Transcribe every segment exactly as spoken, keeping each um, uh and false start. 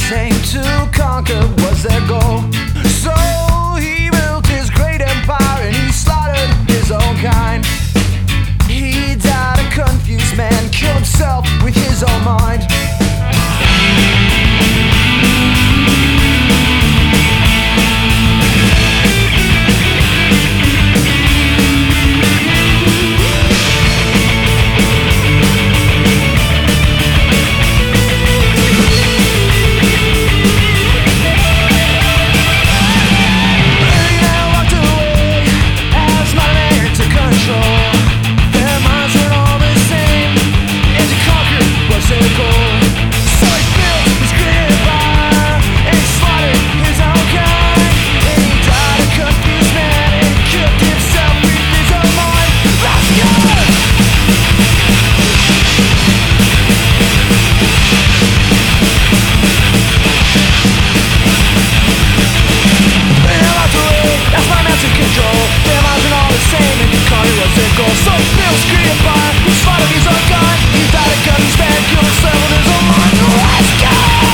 same. To conquer was their goal. So he built his great empire and he slaughtered his own kind. He died a confused man, killed himself with his own mind. So Bill screamed by, he slaughtered his own gun. He died a gun, he's bad, killed himself with his own mind. Let's go!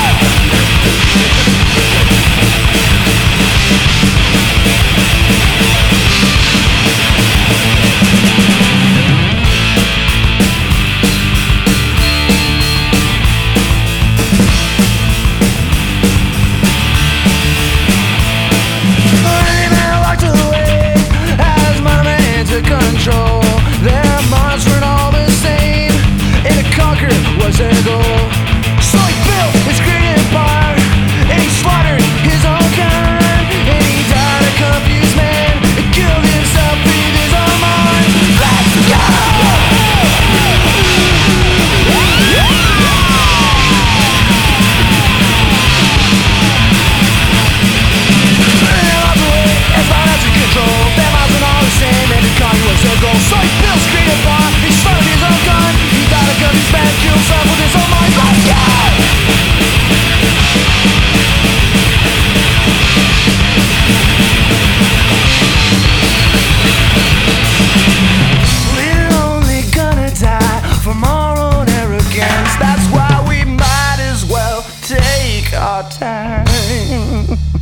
Any man walked away as my man took control. Their minds weren't all the same, and to conquer was their goal. So he built his great empire, and he slaughtered his own kind. And he died a confused man, and killed himself with his own mind. Let's go! They lost the way, as mine out of control. Their minds weren't all the same, and to conquer was their goal. So he built his great empire, he slaughtered his own gun. He died a confused man, killed himself with his own mind. Let's go! We're only gonna die from our own arrogance. That's why we might as well take our time.